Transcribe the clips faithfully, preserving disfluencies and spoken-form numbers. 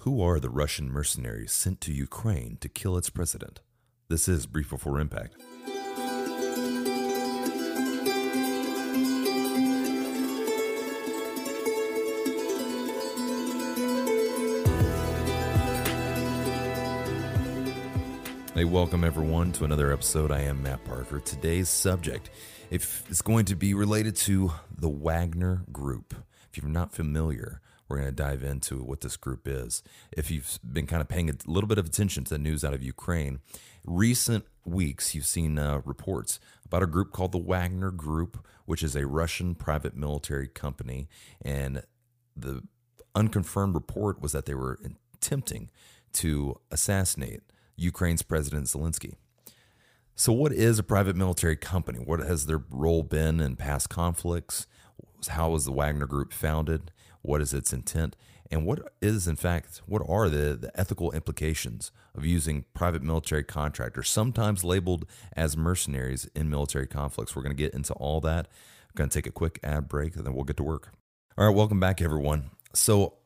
Who are the Russian mercenaries sent to Ukraine to kill its president? This is Brief Before Impact. Hey, welcome everyone to another episode. I am Matt Parker. Today's subject if it's going to be related to the Wagner Group. If you're not familiar, we're going to dive into what this group is. If you've been kind of paying a little bit of attention to the news out of Ukraine, recent weeks you've seen uh, reports about a group called the Wagner Group, which is a Russian private military company. And the unconfirmed report was that they were attempting to assassinate Ukraine's President Zelensky. So what is a private military company? What has their role been in past conflicts? How was the Wagner Group founded? What is its intent? And what is, in fact, what are the, the ethical implications of using private military contractors, sometimes labeled as mercenaries in military conflicts? We're going to get into all that. I'm going to take a quick ad break, and then we'll get to work. All right, welcome back, everyone. So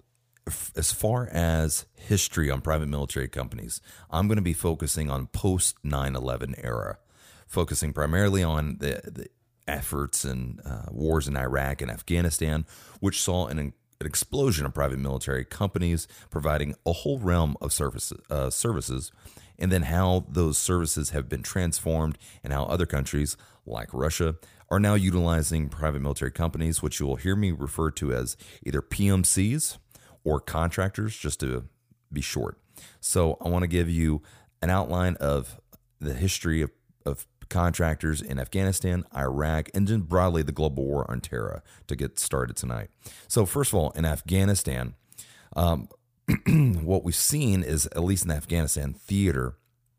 as far as history on private military companies, I'm going to be focusing on post nine eleven era, focusing primarily on the, the efforts and uh, wars in Iraq and Afghanistan, which saw an, an explosion of private military companies providing a whole realm of services, uh, services, and then how those services have been transformed and how other countries like Russia are now utilizing private military companies, which you will hear me refer to as either P M Cs or contractors, just to be short. So I want to give you an outline of the history of, of contractors in Afghanistan, Iraq, and then broadly the global war on terror to get started tonight. So first of all, in Afghanistan, um, what we've seen is, at least in the Afghanistan theater,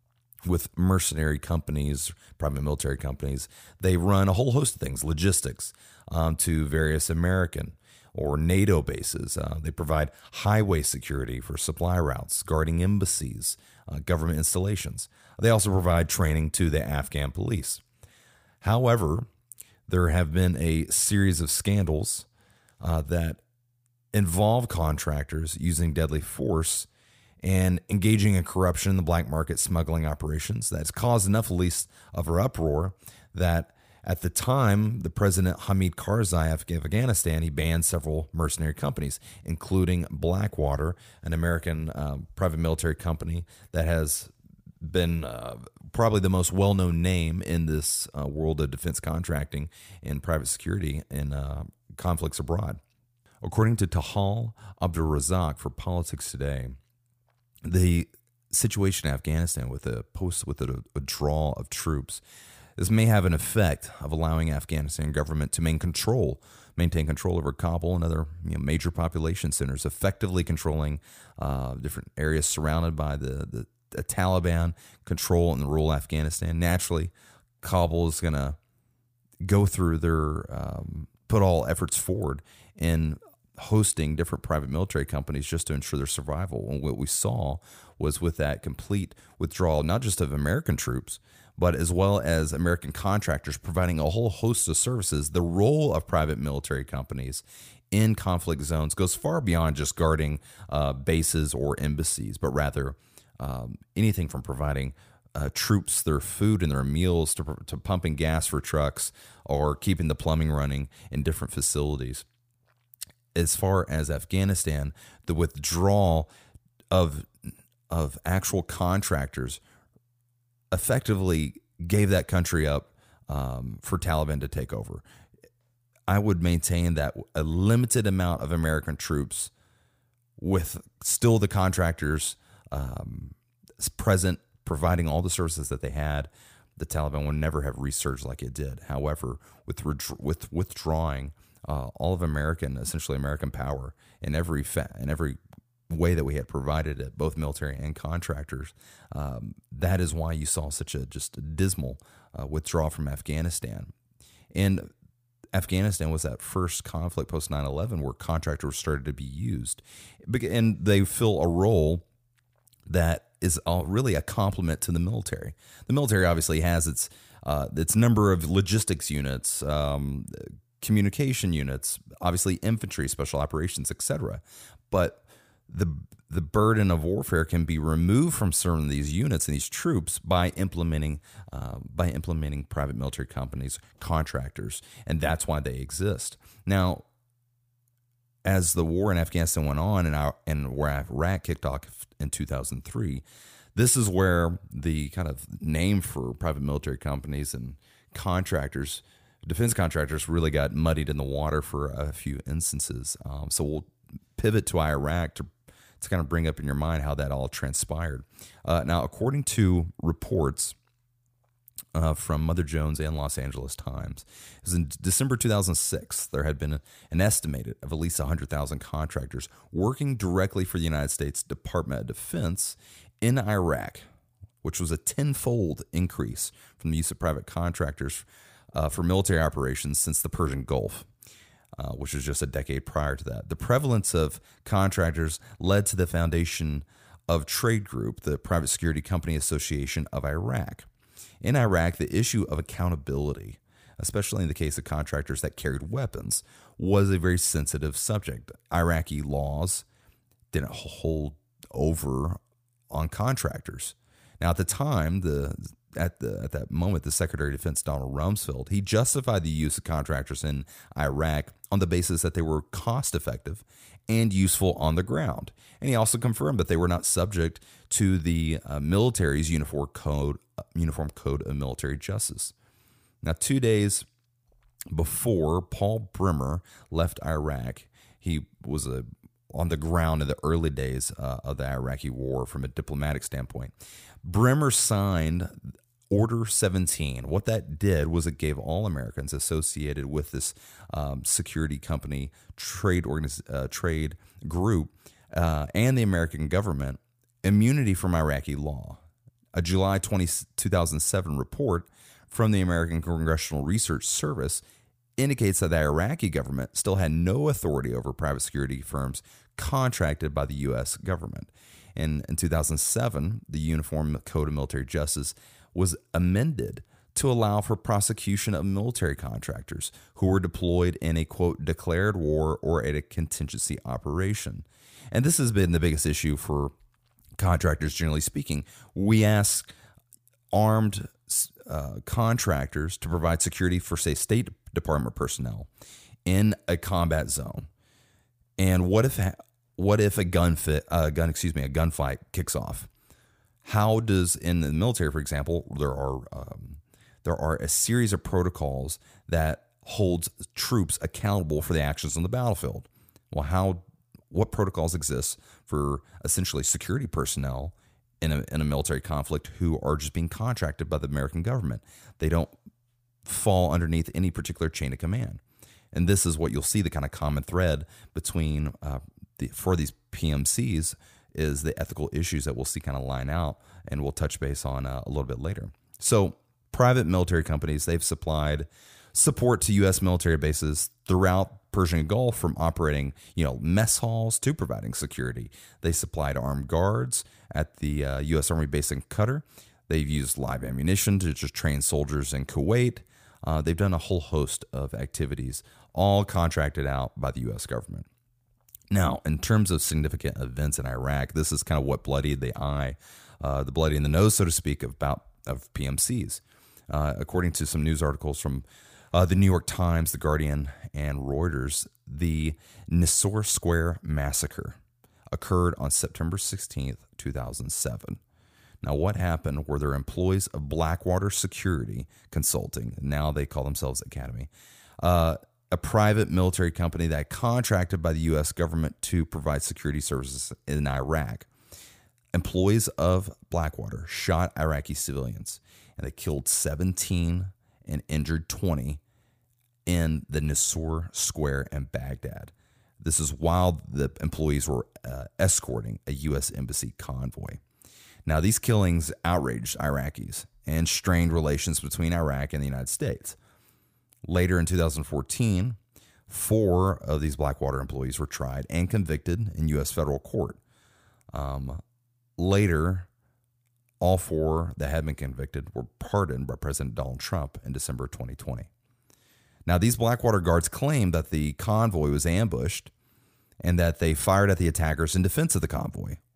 with mercenary companies, private military companies, they run a whole host of things, logistics um, to various American or NATO bases. Uh, they provide highway security for supply routes, guarding embassies, uh, government installations. They also provide training to the Afghan police. However, there have been a series of scandals uh, that involve contractors using deadly force and engaging in corruption in the black market smuggling operations that's caused enough, at least, of an uproar that at the time, the President Hamid Karzai of Afghanistan, he banned several mercenary companies, including Blackwater, an American uh, private military company that has been uh, probably the most well-known name in this uh, world of defense contracting and private security in uh, conflicts abroad. According to Tahal Abdulrazak for Politics Today, the situation in Afghanistan with a post with a, a draw of troops, this may have an effect of allowing Afghanistan government to maintain control, maintain control over Kabul and other you know, major population centers, effectively controlling uh, different areas surrounded by the, the, the Taliban control in the rural Afghanistan. Naturally, Kabul is going to go through their, um, put all efforts forward in hosting different private military companies just to ensure their survival. And what we saw was with that complete withdrawal, not just of American troops, but as well as American contractors providing a whole host of services, the role of private military companies in conflict zones goes far beyond just guarding uh, bases or embassies, but rather um, anything from providing uh, troops their food and their meals to, to pumping gas for trucks or keeping the plumbing running in different facilities. As far as Afghanistan, the withdrawal of of actual contractors effectively gave that country up um, for Taliban to take over. I would maintain that a limited amount of American troops, with still the contractors um, present, providing all the services that they had, the Taliban would never have resurged like it did. However, with with withdrawing uh, all of American, essentially American power in every fa- in every way that we had provided it, both military and contractors, um, that is why you saw such a just a dismal uh, withdrawal from Afghanistan. And Afghanistan was that first conflict post nine eleven where contractors started to be used, and they fill a role that is really a complement to the military. The military obviously has its uh, its number of logistics units, um, communication units, obviously infantry, special operations, et cetera. But the the burden of warfare can be removed from certain of these units and these troops by implementing uh, by implementing private military companies, contractors, and that's why they exist. Now, as the war in Afghanistan went on and our and where Iraq kicked off in two thousand three, this is where the kind of name for private military companies and contractors, defense contractors, really got muddied in the water for a few instances. Um, so we'll pivot to Iraq to to kind of bring up in your mind how that all transpired. Uh, now, according to reports uh, from Mother Jones and Los Angeles Times, it was in December two thousand six, there had been an estimated of at least one hundred thousand contractors working directly for the United States Department of Defense in Iraq, which was a tenfold increase from the use of private contractors uh, for military operations since the Persian Gulf. Uh, which was just a decade prior to that. The prevalence of contractors led to the foundation of Trade Group, the Private Security Company Association of Iraq. In Iraq, the issue of accountability, especially in the case of contractors that carried weapons, was a very sensitive subject. Iraqi laws didn't hold over on contractors. Now, at the time, the At the at that moment, the Secretary of Defense, Donald Rumsfeld, he justified the use of contractors in Iraq on the basis that they were cost-effective and useful on the ground. And he also confirmed that they were not subject to the uh, military's uniform code, uh, uniform code of military justice. Now, two days before Paul Bremer left Iraq, he was a on the ground in the early days uh, of the Iraqi war from a diplomatic standpoint. Bremer signed Order seventeen. What that did was it gave all Americans associated with this um, security company trade organiz- uh, trade group uh, and the American government immunity from Iraqi law. A July twentieth, two thousand seven report from the American Congressional Research Service indicates that the Iraqi government still had no authority over private security firms contracted by the U S government. And in two thousand seven, the Uniform Code of Military Justice was amended to allow for prosecution of military contractors who were deployed in a, quote, declared war or at a contingency operation. And this has been the biggest issue for contractors, generally speaking. We ask armed uh, contractors to provide security for, say, State Department personnel in a combat zone. And what if what if a gun fit, uh, gun excuse me, a gunfight kicks off? How does, in the military, for example, there are um, there are a series of protocols that holds troops accountable for the actions on the battlefield. Well, how what protocols exist for essentially security personnel in a in a military conflict who are just being contracted by the American government? They don't fall underneath any particular chain of command, and this is what you'll see the kind of common thread between uh, the for these P M Cs. Is the ethical issues that we'll see kind of line out, and we'll touch base on uh, a little bit later. So private military companies, they've supplied support to U S military bases throughout Persian Gulf, from operating, you know, mess halls to providing security. They supplied armed guards at the uh, U S Army base in Qatar. They've used live ammunition to just train soldiers in Kuwait. Uh, they've done a whole host of activities, all contracted out by the U S government. Now, in terms of significant events in Iraq, this is kind of what bloodied the eye, uh, the bloody in the nose, so to speak, about of P M Cs. Uh, according to some news articles from uh, the New York Times, The Guardian, and Reuters, the Nisour Square massacre occurred on September sixteenth, two thousand seven. Now, what happened were there employees of Blackwater Security Consulting, now they call themselves Academy, uh, a private military company that contracted by the U S government to provide security services in Iraq. Employees of Blackwater shot Iraqi civilians, and they killed seventeen and injured twenty in the Nisour Square in Baghdad. This is while the employees were uh, escorting a U S embassy convoy. Now, these killings outraged Iraqis and strained relations between Iraq and the United States. Later in two thousand fourteen, four of these Blackwater employees were tried and convicted in U S federal court. Um, later, all four that had been convicted were pardoned by President Donald Trump in December twenty twenty. Now, these Blackwater guards claimed that the convoy was ambushed and that they fired at the attackers in defense of the convoy.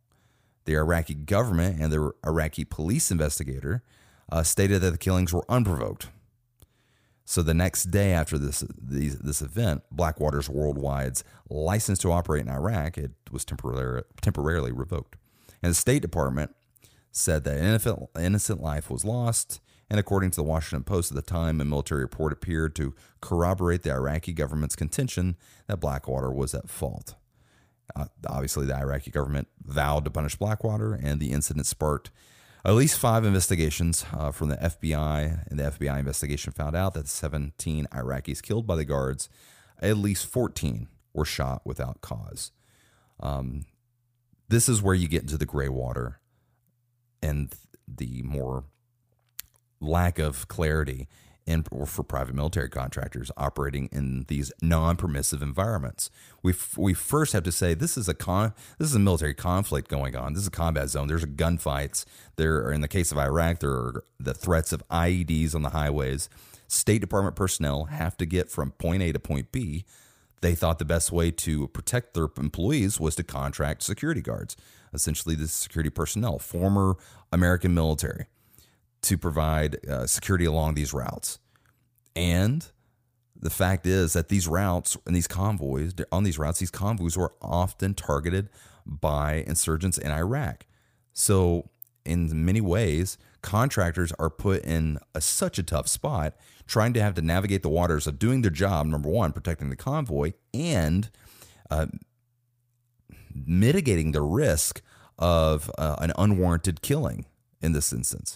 The Iraqi government and the Iraqi police investigator uh, stated that the killings were unprovoked. So the next day after this these, this event, Blackwater's Worldwide's license to operate in Iraq, it was temporarily temporarily revoked. And the State Department said that innocent, innocent life was lost. And according to the Washington Post at the time, a military report appeared to corroborate the Iraqi government's contention that Blackwater was at fault. Uh, obviously, the Iraqi government vowed to punish Blackwater, and the incident sparked at least five investigations uh, from the F B I, and the F B I investigation found out that seventeen Iraqis killed by the guards, at least fourteen were shot without cause. Um, this is where you get into the gray water and the more lack of clarity in, for private military contractors operating in these non-permissive environments. We we first have to say this is a con this is a military conflict going on. This is a combat zone. There's gunfights. There are, in the case of Iraq, there are the threats of I E Ds on the highways. State Department personnel have to get from point A to point B. They thought the best way to protect their employees was to contract security guards, essentially the security personnel, former American military, to provide uh, security along these routes. And the fact is that these routes and these convoys, on these routes, these convoys were often targeted by insurgents in Iraq. So in many ways, contractors are put in a, such a tough spot trying to have to navigate the waters of doing their job, number one, protecting the convoy, and uh, mitigating the risk of uh, an unwarranted killing in this instance.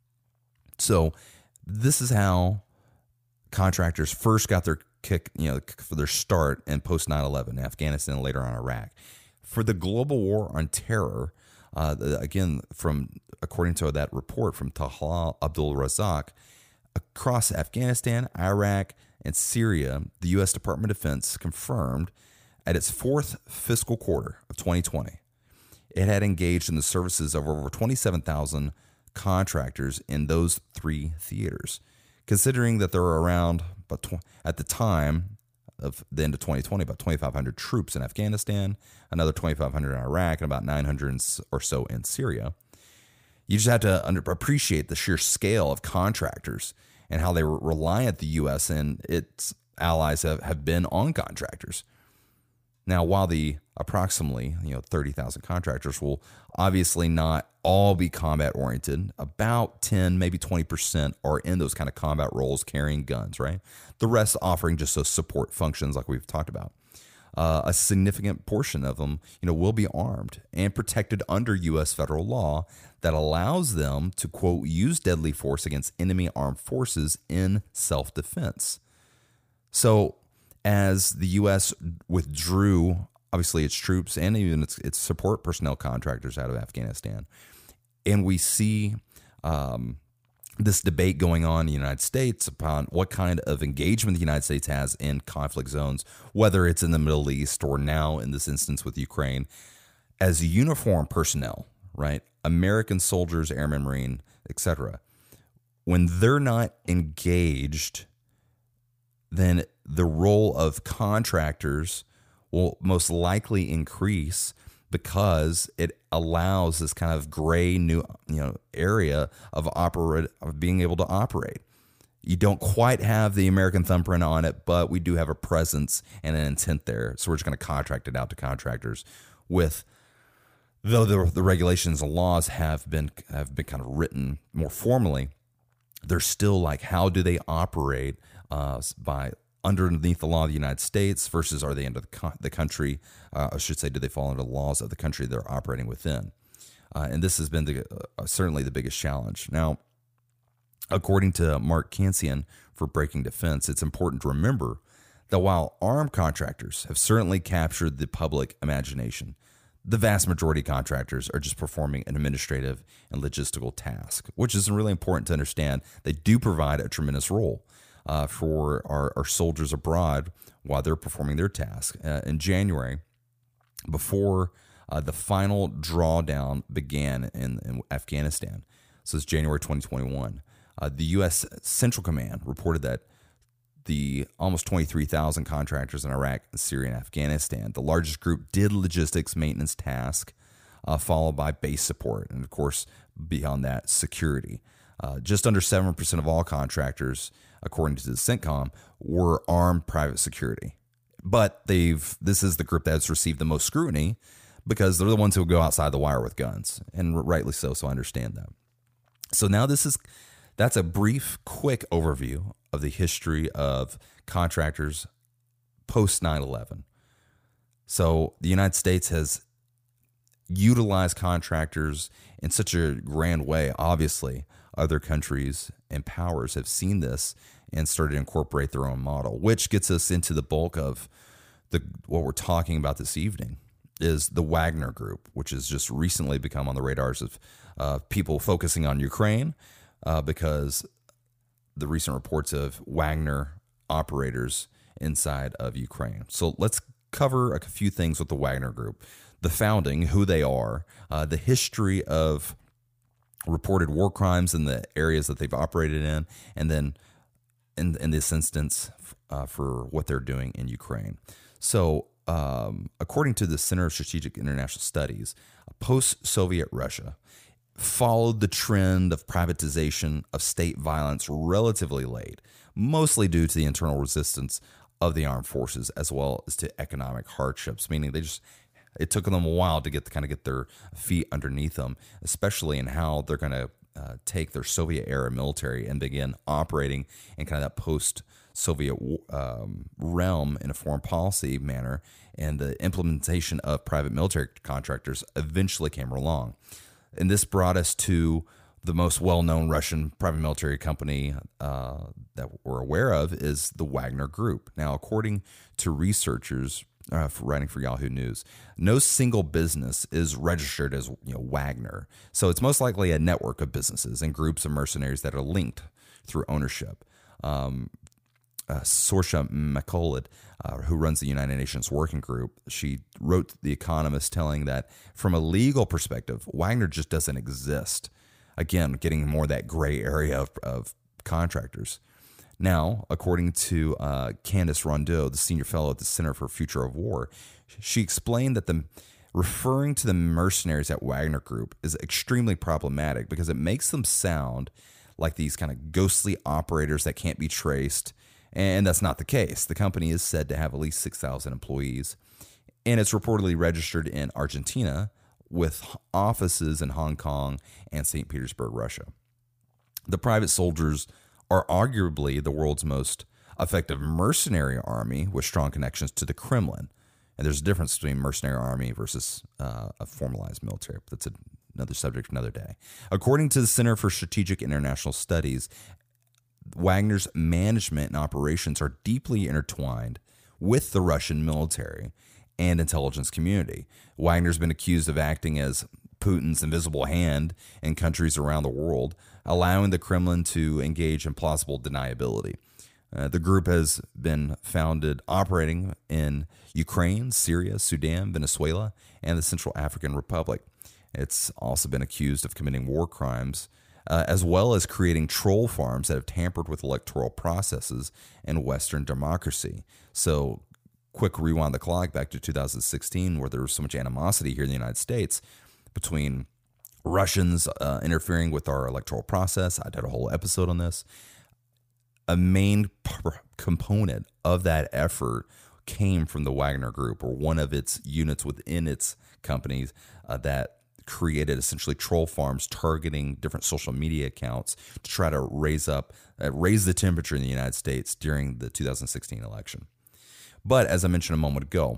So this is how contractors first got their kick, you know, for their start in post nine eleven, Afghanistan, and later on Iraq. For the global war on terror, uh, again, from according to that report from Talal Abdul Razak, across Afghanistan, Iraq, and Syria, the U S Department of Defense confirmed at its fourth fiscal quarter of twenty twenty, it had engaged in the services of over twenty-seven thousand contractors in those three theaters. Considering that there were around, but tw- at the time of the end of twenty twenty, about twenty-five hundred troops in Afghanistan, another twenty-five hundred in Iraq, and about nine hundred or so in Syria. You just have to under- appreciate the sheer scale of contractors and how they were reliant the U S and its allies have, have been on contractors. Now, while the approximately you know thirty thousand contractors will obviously not all be combat oriented, about ten, maybe twenty percent are in those kind of combat roles carrying guns, right? The rest offering just those support functions like we've talked about. Uh, a significant portion of them, you know, will be armed and protected under U S federal law that allows them to, quote, use deadly force against enemy armed forces in self-defense. So as the U S withdrew, obviously, its troops and even its, its support personnel contractors out of Afghanistan, and we see um, this debate going on in the United States upon what kind of engagement the United States has in conflict zones, whether it's in the Middle East or now in this instance with Ukraine, as uniformed personnel, right? American soldiers, airmen, Marine, et cetera. When they're not engaged, then the role of contractors will most likely increase because it allows this kind of gray new you know area of operate of being able to operate. You don't quite have the American thumbprint on it, but we do have a presence and an intent there. So we're just going to contract it out to contractors. With though the, the regulations and laws have been have been kind of written more formally, they're still like, how do they operate uh, by underneath the law of the United States versus are they under the, co- the country, uh, I should say, do they fall under the laws of the country they're operating within? Uh, and this has been the, uh, certainly the biggest challenge. Now, according to Mark Cancian for Breaking Defense, it's important to remember that while armed contractors have certainly captured the public imagination, the vast majority of contractors are just performing an administrative and logistical task, which is really important to understand. They do provide a tremendous role Uh, for our, our soldiers abroad while they're performing their task. Uh, in January, before uh, the final drawdown began in, in Afghanistan, so it's January twenty twenty-one, uh, the U S Central Command reported that the almost twenty-three thousand contractors in Iraq, Syria, and Afghanistan, the largest group, did logistics maintenance tasks uh, followed by base support, and of course, beyond that, security. Uh, just under seven percent of all contractors, according to the CENTCOM, were armed private security. But they've this is the group that's received the most scrutiny because they're the ones who go outside the wire with guns, and rightly so, so I understand that. So now this is that's a brief, quick overview of the history of contractors post nine eleven. So the United States has utilized contractors in such a grand way. Obviously, other countries and powers have seen this and started to incorporate their own model, which gets us into the bulk of the what we're talking about this evening is the Wagner Group, which has just recently become on the radars of uh, people focusing on Ukraine uh, because the recent reports of Wagner operators inside of Ukraine. So let's cover a few things with the Wagner Group, the founding, who they are, uh, the history of reported war crimes in the areas that they've operated in, and then in, in this instance uh, for what they're doing in Ukraine. So um, according to the Center of Strategic International Studies, post-Soviet Russia followed the trend of privatization of state violence relatively late, mostly due to the internal resistance of the armed forces as well as to economic hardships, meaning they just it took them a while to get to kind of get their feet underneath them, especially in how they're going to uh, take their Soviet era military and begin operating in kind of that post-Soviet um, realm in a foreign policy manner. And the implementation of private military contractors eventually came along. And this brought us to the most well-known Russian private military company uh, that we're aware of is the Wagner Group. Now, according to researchers uh, for writing for Yahoo News, no single business is registered as you know Wagner. So it's most likely a network of businesses and groups of mercenaries that are linked through ownership. Um, uh, Sorsha McCullough, uh, who runs the United Nations Working Group, she wrote The Economist telling that from a legal perspective, Wagner just doesn't exist. Again, getting more that gray area of, of contractors. Now, according to uh, Candice Rondeau, the senior fellow at the Center for Future of War, she explained that the referring to the mercenaries at Wagner Group is extremely problematic because it makes them sound like these kind of ghostly operators that can't be traced, and that's not the case. The company is said to have at least six thousand employees, and it's reportedly registered in Argentina, with offices in Hong Kong and Saint Petersburg, Russia. The private soldiers are arguably the world's most effective mercenary army with strong connections to the Kremlin. And there's a difference between mercenary army versus uh, a formalized military. But that's another subject for another day. According to the Center for Strategic International Studies, Wagner's management and operations are deeply intertwined with the Russian military and intelligence community. Wagner's been accused of acting as Putin's invisible hand in countries around the world, allowing the Kremlin to engage in plausible deniability. Uh, the group has been founded operating in Ukraine, Syria, Sudan, Venezuela, and the Central African Republic. It's also been accused of committing war crimes, uh, as well as creating troll farms that have tampered with electoral processes in Western democracy. So, quick rewind the clock back to two thousand sixteen, where there was so much animosity here in the United States between Russians uh, interfering with our electoral process. I did a whole episode on this. A main p- component of that effort came from the Wagner Group, or one of its units within its companies uh, that created essentially troll farms targeting different social media accounts to try to raise up, uh, raise the temperature in the United States during the two thousand sixteen election. But as I mentioned a moment ago,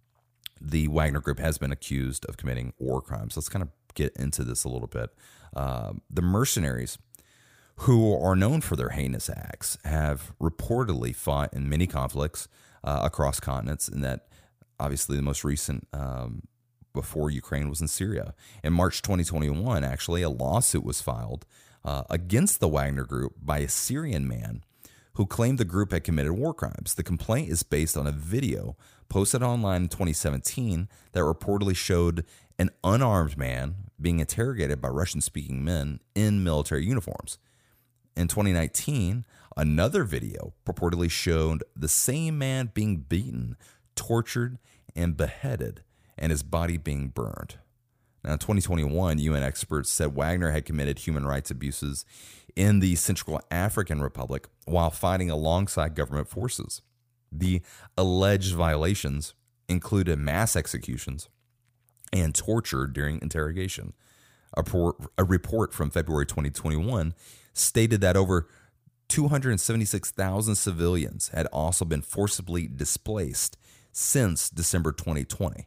the Wagner Group has been accused of committing war crimes. Let's kind of get into this a little bit. Uh, the mercenaries, who are known for their heinous acts, have reportedly fought in many conflicts uh, across continents, and that obviously the most recent um, before Ukraine was in Syria. In March twenty twenty-one, actually, a lawsuit was filed uh, against the Wagner Group by a Syrian man who claimed the group had committed war crimes. The complaint is based on a video posted online in twenty seventeen that reportedly showed an unarmed man being interrogated by Russian-speaking men in military uniforms. In twenty nineteen, another video purportedly showed the same man being beaten, tortured, and beheaded, and his body being burned. Now, in twenty twenty-one, U N experts said Wagner had committed human rights abuses in the Central African Republic while fighting alongside government forces. The alleged violations included mass executions and torture during interrogation. A, por- a report from February twenty twenty-one stated that over two hundred seventy-six thousand civilians had also been forcibly displaced since December twenty twenty.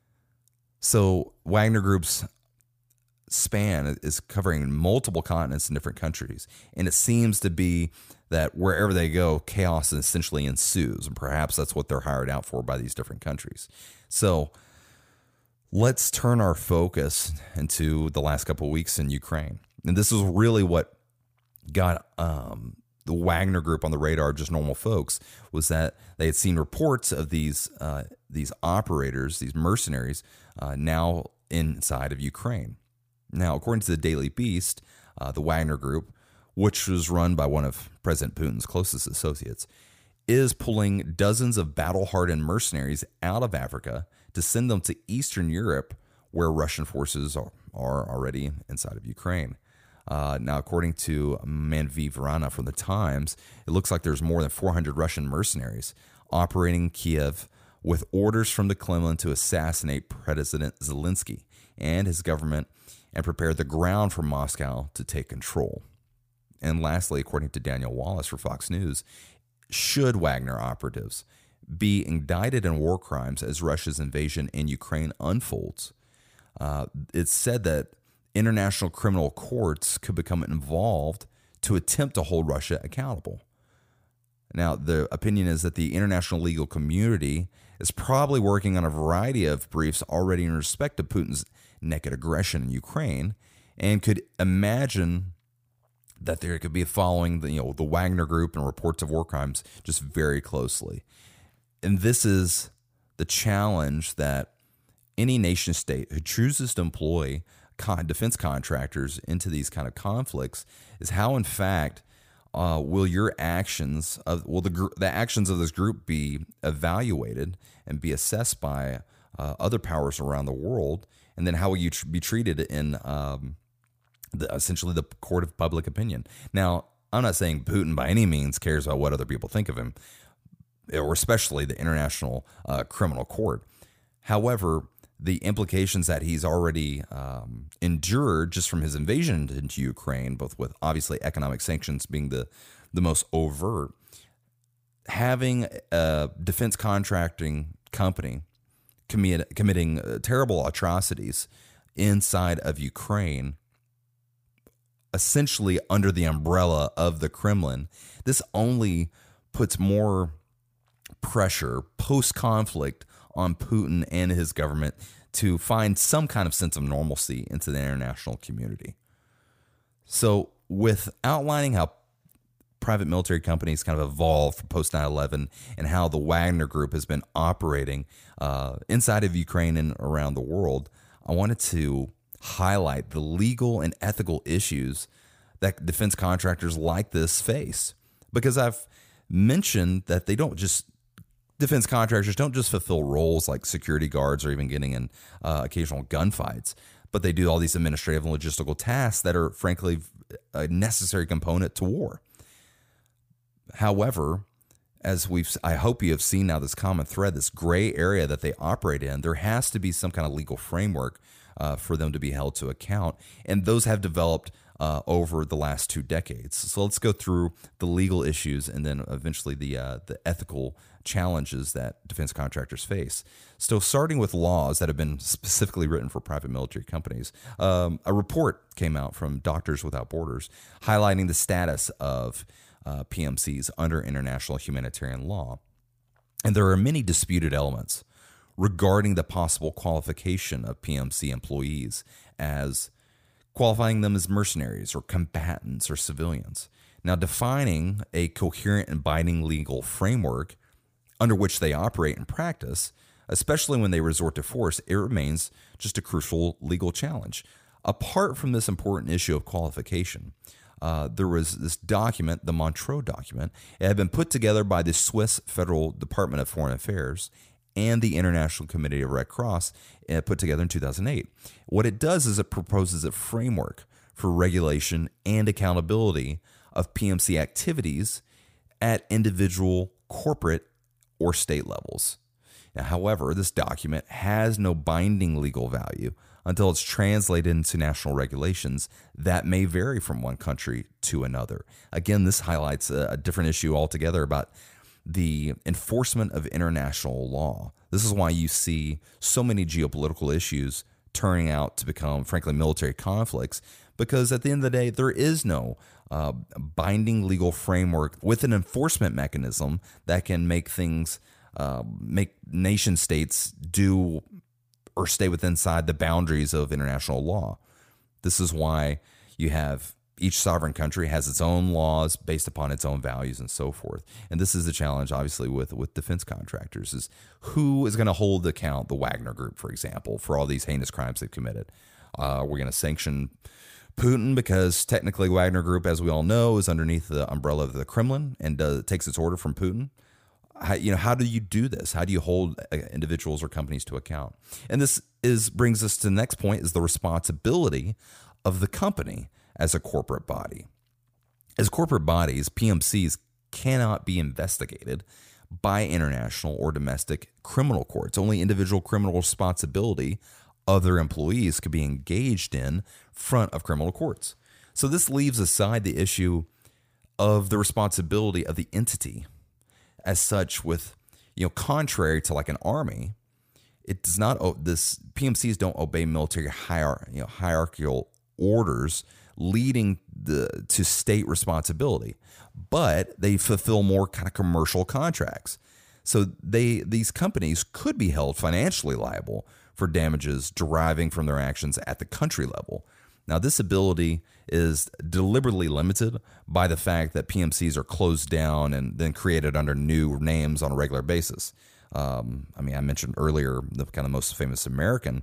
So Wagner Group's span is covering multiple continents in different countries, and it seems to be that wherever they go, chaos essentially ensues, and perhaps that's what they're hired out for by these different countries. So let's turn our focus into the last couple of weeks in Ukraine. And this is really what got um, the Wagner Group on the radar of just normal folks, was that they had seen reports of these uh, these operators, these mercenaries, uh, now inside of Ukraine. Now, according to the Daily Beast, uh, the Wagner Group, which was run by one of President Putin's closest associates, is pulling dozens of battle-hardened mercenaries out of Africa to send them to Eastern Europe, where Russian forces are, are already inside of Ukraine. Uh, now, according to Matvey Varana from the Times, it looks like there's more than four hundred Russian mercenaries operating in Kiev with orders from the Kremlin to assassinate President Zelensky and his government and prepare the ground for Moscow to take control. And lastly, according to Daniel Wallace for Fox News, should Wagner operatives be indicted in war crimes as Russia's invasion in Ukraine unfolds, uh, it's said that international criminal courts could become involved to attempt to hold Russia accountable. Now, the opinion is that the international legal community is probably working on a variety of briefs already in respect to Putin's naked aggression in Ukraine, and could imagine that there could be following the, you know, the Wagner Group and reports of war crimes just very closely. And this is the challenge that any nation state who chooses to employ con- defense contractors into these kind of conflicts is how, in fact, uh, will your actions of will the gr- the actions of this group be evaluated and be assessed by uh, other powers around the world, and then how will you tr- be treated in um, the, essentially the court of public opinion? Now, I'm not saying Putin by any means cares about what other people think of him, or especially the International uh, Criminal Court. However, the implications that he's already um, endured just from his invasion into Ukraine, both with obviously economic sanctions being the, the most overt, having a defense contracting company commit, committing uh, terrible atrocities inside of Ukraine, essentially under the umbrella of the Kremlin, this only puts more pressure post-conflict on Putin and his government to find some kind of sense of normalcy into the international community. So with outlining how private military companies kind of evolved from post nine eleven and how the Wagner Group has been operating uh, inside of Ukraine and around the world, I wanted to highlight the legal and ethical issues that defense contractors like this face. Because I've mentioned that they don't just Defense contractors don't just fulfill roles like security guards or even getting in uh, occasional gunfights, but they do all these administrative and logistical tasks that are, frankly, a necessary component to war. However, as we've, I hope you have seen now this common thread, this gray area that they operate in, there has to be some kind of legal framework uh, for them to be held to account, and those have developed Uh, over the last two decades. So let's go through the legal issues and then eventually the uh, the ethical challenges that defense contractors face. So starting with laws that have been specifically written for private military companies, um, a report came out from Doctors Without Borders highlighting the status of uh, P M Cs under international humanitarian law. And there are many disputed elements regarding the possible qualification of P M C employees as qualifying them as mercenaries or combatants or civilians. Now, defining a coherent and binding legal framework under which they operate and practice, especially when they resort to force, it remains just a crucial legal challenge. Apart from this important issue of qualification, uh, there was this document, the Montreux document. It had been put together by the Swiss Federal Department of Foreign Affairs and the International Committee of Red Cross uh, put together in two thousand eight. What it does is it proposes a framework for regulation and accountability of P M C activities at individual, corporate, or state levels. Now, however, this document has no binding legal value until it's translated into national regulations that may vary from one country to another. Again, this highlights a, a different issue altogether about the enforcement of international law. This is why you see so many geopolitical issues turning out to become, frankly, military conflicts, because at the end of the day, there is no uh, binding legal framework with an enforcement mechanism that can make things, uh, make nation states do or stay within inside the boundaries of international law. This is why you have each sovereign country has its own laws based upon its own values and so forth. And this is the challenge, obviously, with, with defense contractors is who is going to hold the account, the Wagner Group, for example, for all these heinous crimes they've committed. Uh, we're going to sanction Putin because technically Wagner Group, as we all know, is underneath the umbrella of the Kremlin and uh, takes its order from Putin. How, you know, how do you do this? How do you hold individuals or companies to account? And this is brings us to the next point: is the responsibility of the company as a corporate body. As corporate bodies, P M Cs cannot be investigated by international or domestic criminal courts. Only individual criminal responsibility of their employees could be engaged in front of criminal courts. So this leaves aside the issue of the responsibility of the entity as such. With, you know, contrary to like an army, it does not, this P M Cs don't obey military hierarch, you know, hierarchical orders leading the, to state responsibility, but they fulfill more kind of commercial contracts. So they these companies could be held financially liable for damages deriving from their actions at the country level. Now, this ability is deliberately limited by the fact that P M Cs are closed down and then created under new names on a regular basis. Um, I mean, I mentioned earlier the kind of most famous American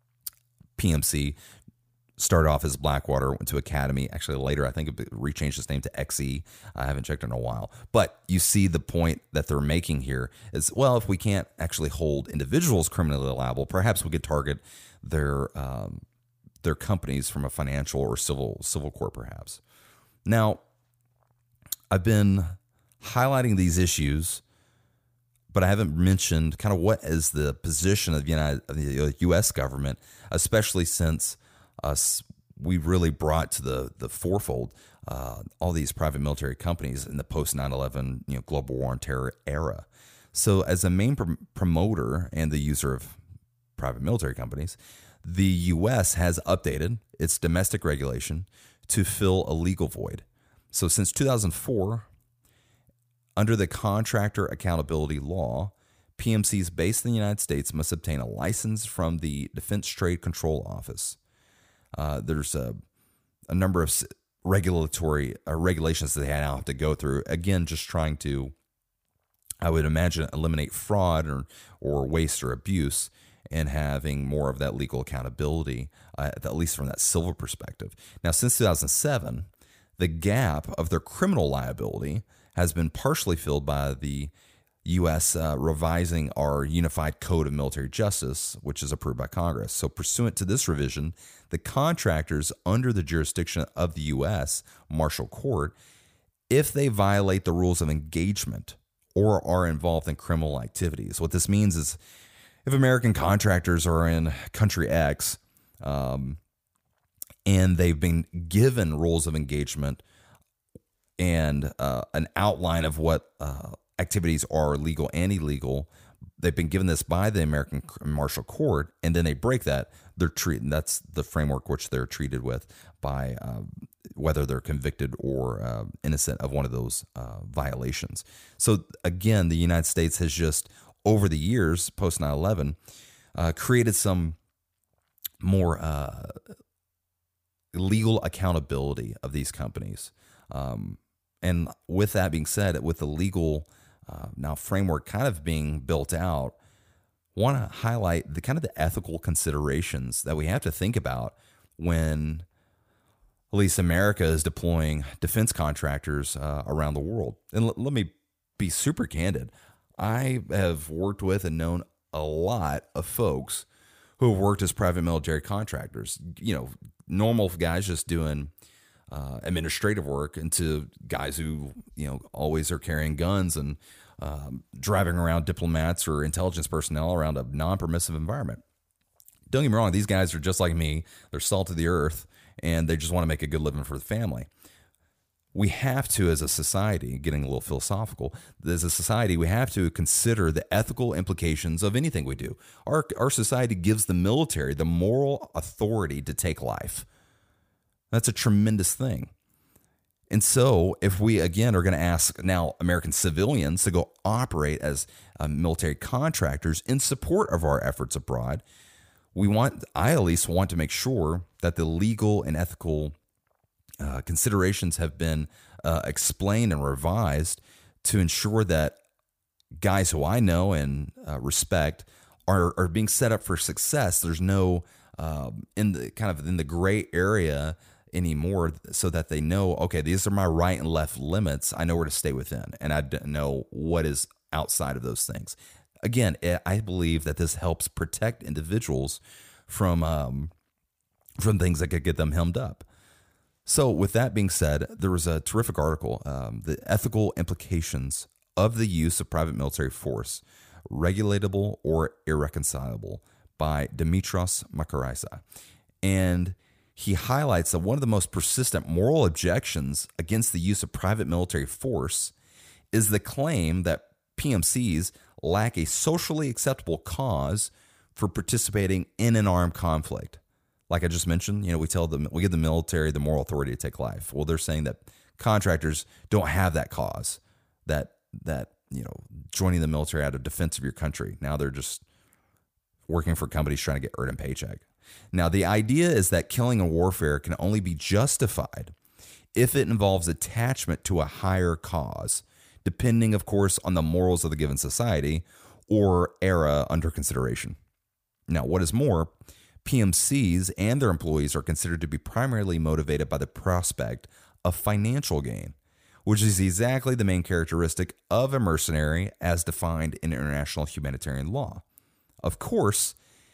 P M C started off as Blackwater, went to Academy. Actually, later, I think it rechanged its name to X E. I haven't checked in a while. But you see the point that they're making here is, well, if we can't actually hold individuals criminally liable, perhaps we could target their um, their companies from a financial or civil civil court, perhaps. Now, I've been highlighting these issues, but I haven't mentioned kind of what is the position of the United, of the U S government, especially since us we really brought to the the forefold uh, all these private military companies in the post nine eleven, you know, global war on terror era. So, as a main pr- promoter and the user of private military companies, the U S has updated its domestic regulation to fill a legal void. So, since two thousand four, under the Contractor Accountability Law, P M Cs based in the United States must obtain a license from the Defense Trade Control Office. Uh, there's a, a number of regulatory uh, regulations that they now have to go through. Again, just trying to, I would imagine, eliminate fraud or, or waste or abuse, and having more of that legal accountability, uh, at least from that civil perspective. Now, since two thousand seven, the gap of their criminal liability has been partially filled by the U S uh, revising our Unified Code of Military Justice, which is approved by Congress. So pursuant to this revision, the contractors under the jurisdiction of the U S Marshal Court, if they violate the rules of engagement or are involved in criminal activities. What this means is if American contractors are in country X um, and they've been given rules of engagement and uh, an outline of what uh, activities are legal and illegal, they've been given this by the American Marshal Court, and then they break that, they're treated. That's the framework which they're treated with by uh, whether they're convicted or uh, innocent of one of those uh, violations. So again, the United States has just, over the years, post nine eleven, uh, created some more uh, legal accountability of these companies. Um, and with that being said, with the legal Uh, now framework kind of being built out, want to highlight the kind of the ethical considerations that we have to think about when at least America is deploying defense contractors uh, around the world. And l- let me be super candid. I have worked with and known a lot of folks who have worked as private military contractors, you know, normal guys just doing uh, administrative work, into guys who, you know, always are carrying guns and um, driving around diplomats or intelligence personnel around a non-permissive environment. Don't get me wrong, these guys are just like me. They're salt of the earth, and they just want to make a good living for the family. We have to, as a society, getting a little philosophical, as a society, we have to consider the ethical implications of anything we do. Our, our society gives the military the moral authority to take life. That's a tremendous thing. And so if we, again, are going to ask now American civilians to go operate as uh, military contractors in support of our efforts abroad, we want, I at least want to make sure that the legal and ethical uh, considerations have been uh, explained and revised to ensure that guys who I know and uh, respect are, are being set up for success. There's no um, in the kind of in the gray area anymore, so that they know, okay, these are my right and left limits. I know where to stay within, and I know what is outside of those things. Again, I believe that this helps protect individuals from um, from things that could get them hemmed up. So with that being said, there was a terrific article, um, The Ethical Implications of the Use of Private Military Force, Regulatable or Irreconcilable, by Dimitros Makarysa. And he highlights that one of the most persistent moral objections against the use of private military force is the claim that P M Cs lack a socially acceptable cause for participating in an armed conflict. Like I just mentioned, you know, we tell them, we give the military the moral authority to take life. Well, they're saying that contractors don't have that cause, that, that, you know, joining the military out of defense of your country. Now they're just working for companies trying to get earned a paycheck. Now, the idea is that killing in warfare can only be justified if it involves attachment to a higher cause, depending, of course, on the morals of the given society or era under consideration. Now, what is more, P M Cs and their employees are considered to be primarily motivated by the prospect of financial gain, which is exactly the main characteristic of a mercenary as defined in international humanitarian law. Of course,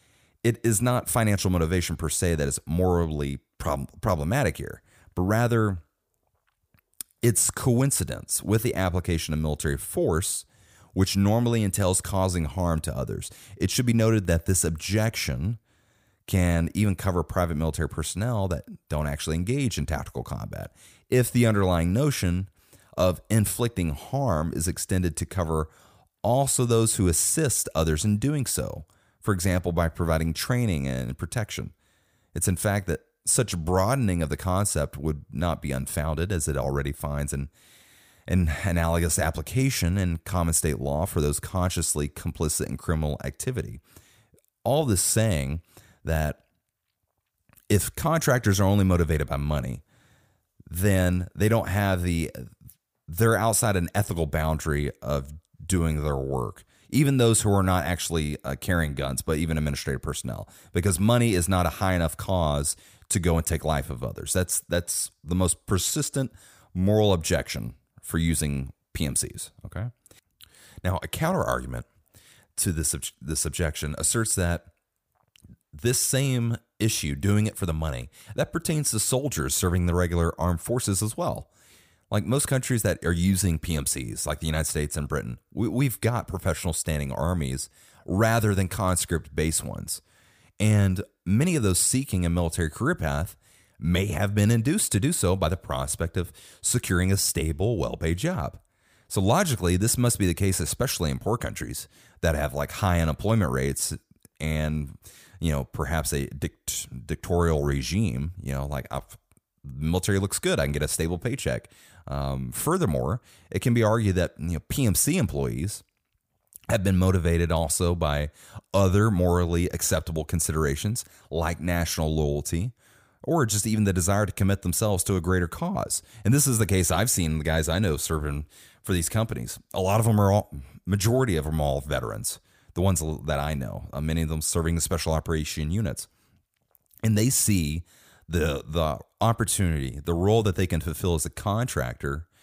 it is not financial motivation per se that is morally prob- problematic here, but rather it's coincidence with the application of military force, which normally entails causing harm to others. It should be noted that this objection can even cover private military personnel that don't actually engage in tactical combat, if the underlying notion of inflicting harm is extended to cover also those who assist others in doing so. For example, by providing training and protection. It's in fact that such broadening of the concept would not be unfounded, as it already finds an, an analogous application in common state law for those consciously complicit in criminal activity. All this saying that if contractors are only motivated by money, then they don't have the, they're outside an ethical boundary of doing their work. Even those who are not actually uh, carrying guns, but even administrative personnel, because money is not a high enough cause to go and take life of others. That's that's the most persistent moral objection for using P M Cs. Okay. Now, a counter argument to this this objection asserts that this same issue, doing it for the money, that pertains to soldiers serving the regular armed forces as well. Like most countries that are using P M Cs, like the United States and Britain, we, we've got professional standing armies rather than conscript base ones. And many of those seeking a military career path may have been induced to do so by the prospect of securing a stable, well-paid job. So logically, this must be the case, especially in poor countries that have like high unemployment rates and, you know, perhaps a dict- dictatorial regime, you know, like uh, the military looks good, I can get a stable paycheck. Um, furthermore, it can be argued that, you know, P M C employees have been motivated also by other morally acceptable considerations like national loyalty or just even the desire to commit themselves to a greater cause. And this is the case I've seen the guys I know serving for these companies. A lot of them are all, majority of them are all veterans, the ones that I know, uh, many of them serving the special operation units. And they see the the opportunity, the role that they can fulfill as a contractor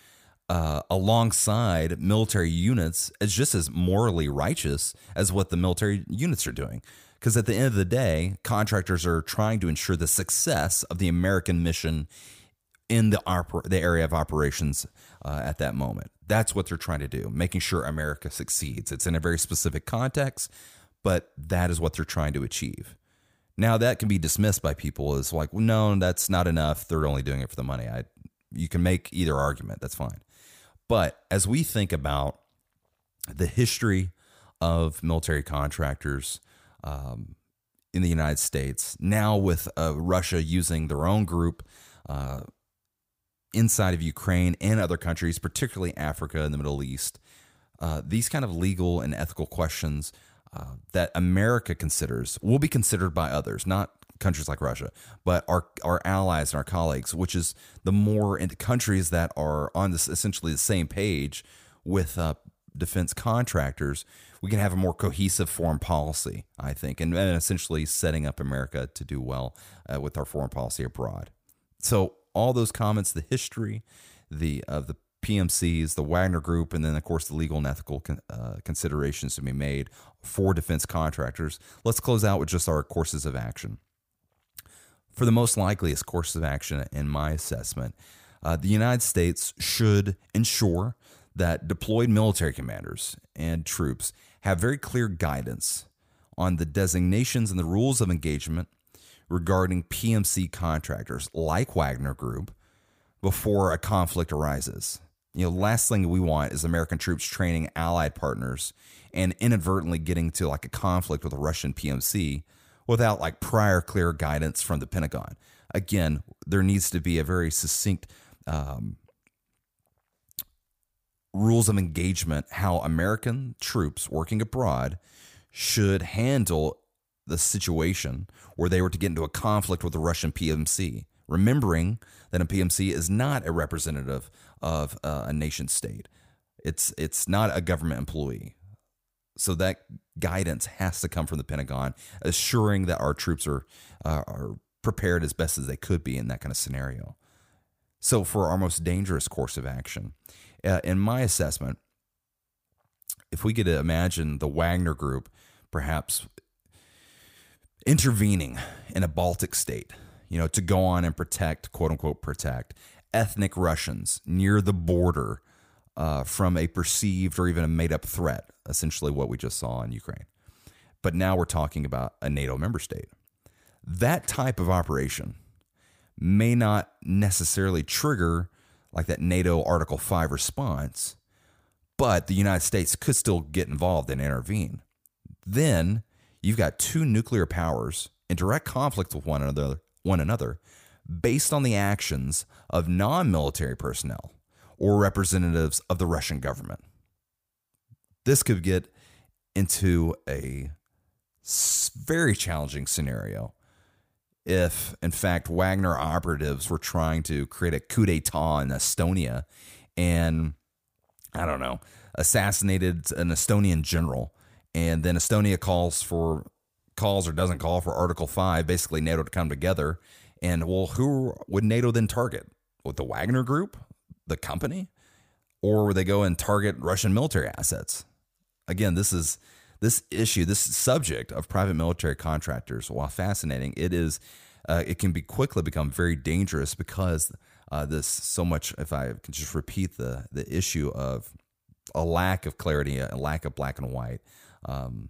uh, alongside military units as just as morally righteous as what the military units are doing. Because at the end of the day, contractors are trying to ensure the success of the American mission in the oper- the area of operations uh, at that moment. That's what they're trying to do, making sure America succeeds. It's in a very specific context, but that is what they're trying to achieve. Now, that can be dismissed by people as like, well, no, that's not enough. They're only doing it for the money. I, you can make either argument. That's fine. But as we think about the history of military contractors um, in the United States, now with uh, Russia using their own group uh, inside of Ukraine and other countries, particularly Africa and the Middle East, uh, these kind of legal and ethical questions uh, that America considers will be considered by others, not countries like Russia, but our our allies and our colleagues, which is the more in countries that are on this essentially the same page with uh, defense contractors, we can have a more cohesive foreign policy, I think, and, and essentially setting up America to do well uh, with our foreign policy abroad. So all those comments, the history, the of the P M Cs, the Wagner Group, and then, of course, the legal and ethical con- uh, considerations to be made for defense contractors. Let's close out with just our courses of action. For the most likeliest course of action, in my assessment, uh, the United States should ensure that deployed military commanders and troops have very clear guidance on the designations and the rules of engagement regarding P M C contractors like Wagner Group before a conflict arises. You know, last thing we want is American troops training allied partners and inadvertently getting to like a conflict with a Russian P M C without like prior clear guidance from the Pentagon. Again, there needs to be a very succinct um, rules of engagement, how American troops working abroad should handle the situation where they were to get into a conflict with the Russian P M C, remembering that a P M C is not a representative of uh, a nation state. It's it's not a government employee. So that guidance has to come from the Pentagon, assuring that our troops are uh, are prepared as best as they could be in that kind of scenario. So for our most dangerous course of action, uh, in my assessment, if we could imagine the Wagner Group perhaps intervening in a Baltic state, you know, to go on and protect, quote unquote, protect ethnic Russians near the border uh, from a perceived or even a made up threat, essentially what we just saw in Ukraine. But now we're talking about a NATO member state. That type of operation may not necessarily trigger like that NATO Article five response, but the United States could still get involved and intervene. Then you've got two nuclear powers in direct conflict with one another, one another based on the actions of non-military personnel or representatives of the Russian government. This could get into a very challenging scenario if, in fact, Wagner operatives were trying to create a coup d'etat in Estonia and, I don't know, assassinated an Estonian general. And then Estonia calls for calls or doesn't call for Article five, basically NATO to come together. And, well, who would NATO then target? With the Wagner Group, the company? Or would they go and target Russian military assets? Again, this is this issue, this subject of private military contractors, while fascinating, it is uh, it can be quickly become very dangerous because uh, this so much, if I can just repeat the the issue of a lack of clarity, a lack of black and white, um,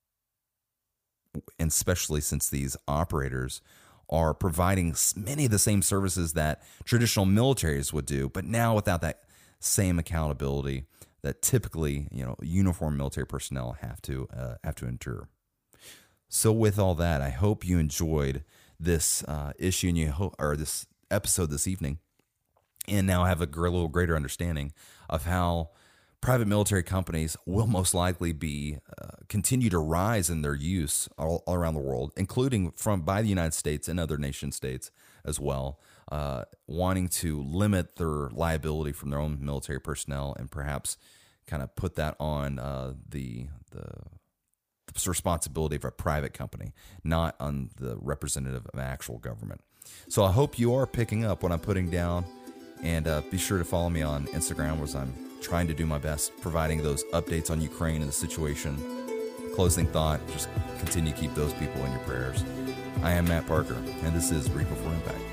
and especially since these operators are providing many of the same services that traditional militaries would do, but now without that same accountability that typically, you know, uniformed military personnel have to uh, have to endure. So, with all that, I hope you enjoyed this uh, issue and you hope, or this episode this evening, and now have a little greater understanding of how private military companies will most likely be uh, continue to rise in their use all, all around the world, including from by the United States and other nation states as well, uh, wanting to limit their liability from their own military personnel and perhaps kind of put that on uh, the the the responsibility of a private company, not on the representative of actual government. So I hope you are picking up what I'm putting down And uh, be sure to follow me on Instagram, as I'm trying to do my best providing those updates on Ukraine and the situation. Closing thought, just continue to keep those people in your prayers. I am Matt Parker, and this is Reap Before Impact.